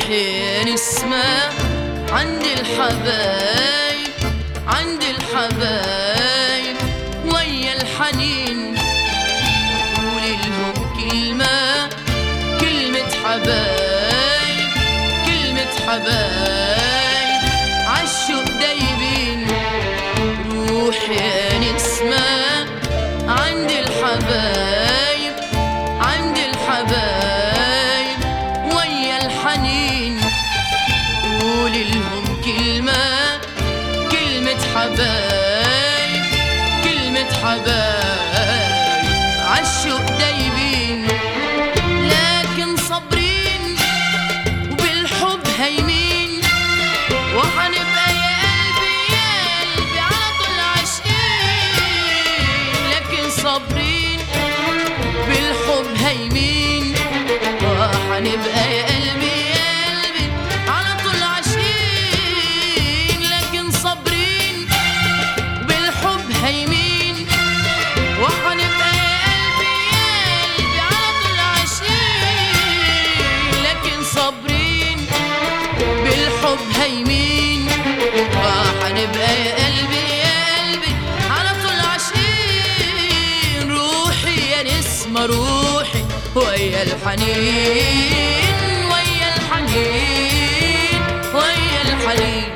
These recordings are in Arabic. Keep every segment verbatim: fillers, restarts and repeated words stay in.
روحي نسمة عند الحبايب، عند الحبايب ويا الحنين، قولي لهم كلمة، كلمة حبايب، كلمة حبايب عالشوق دايبين. روحي نسمة عند الحبايب، عند الحبايب ويا الحنين، قولي لهم كلمة، كلمة حبايب، كلمة حبايب عالشوق دايبين. لكن صابرين وبالحب هايمين، وحنبقى يا قلبي يا قلبي على طول عاشقين. لكن صابرين بالحب هايمين، وحنبقى يا قلبي يا قلبي على طول عاشقين. لكن صابرين بالحب هايمين، وحنبقى يا قلبي يا قلبي على طول عاشقين. لكن صابرين بالحب هايمين، وحنبقى يا قلبي يا قلبي على طول عاشقين. روحي يا نسمة روحي ويا الحنين، ويا الحنين، ويا الحنين.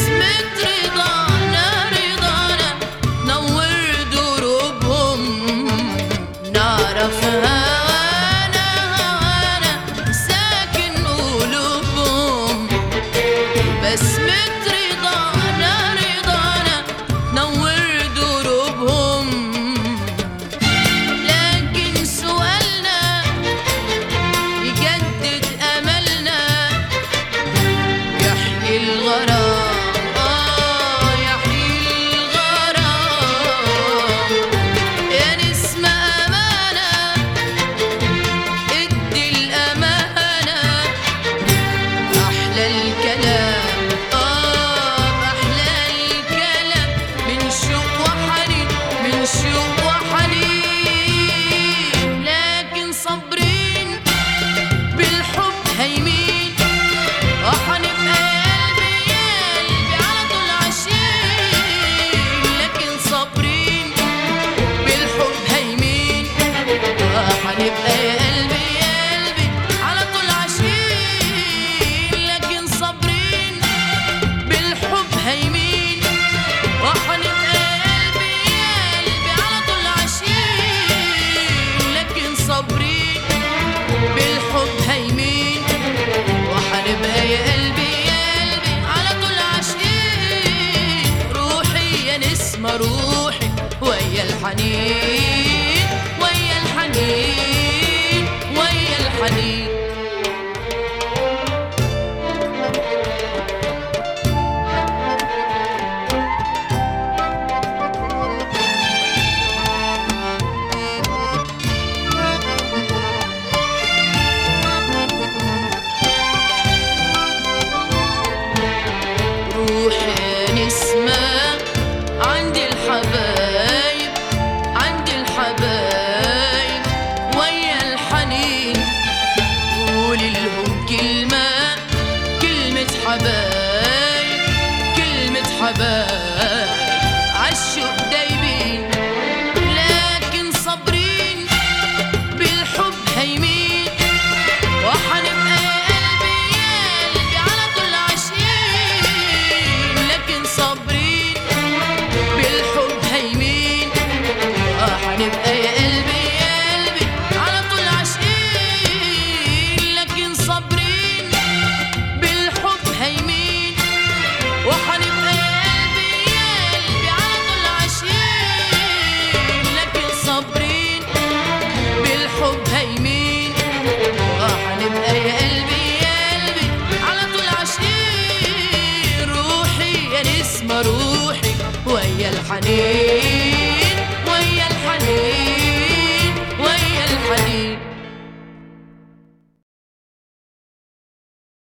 بسمة رضانا رضانا نور دروبهم، نعرف هوانا هوانا ساكن قلوبهم. بسمة رضانا رضانا نور دروبهم. لكن سؤالنا يجدد أملنا، يحيي الغرام آه يحيي الغرام. يا نسمة أمانة ادي الأمانة، أحلى الكلام آه أحلى الكلام من شوق وحنين من شوق وحنين. لكن صابرين بالحب هايمين، وحنبقى يا قلبي يا قلبي على طول عايشين. لكن صابرين بالحب هايمين، وحنبقى يا قلبي يا قلبي على طول عايشين. لكن صابرين بالحب هايمين، وحنبقى يا قلبي يا قلبي على طول عايشين. لكن صابرين بالحب هايمين، وحنبقى يا قلبي يا قلبي على طول عاشقين. روحي يا نسمة روحي ويا الحنين ويا الحنين ويا الحنين. روحي يا نسمة عند الحبايب عند الحبايب ويا الحنين. قولي لهم كلمة كلمة حبايب كلمة حبايب عالشوق دايبين. لكن صابرين بالحب هايمين، وحنبقى يا قلبي يا قلبي على طول عاشقين. لكن صابرين بالحب هايمين، وحنبقى يا قلبي يا قلبي على طول عاشقين. لكن صابرين بالحب هايمين، وحنبقى يا قلبي يا قلبي على طول عاشقين. لكن صابرين بالحب هايمين، وحنبقى يا قلبي يا قلبي على طول عاشقين. روحي يا نسمة روحي ويا الحنين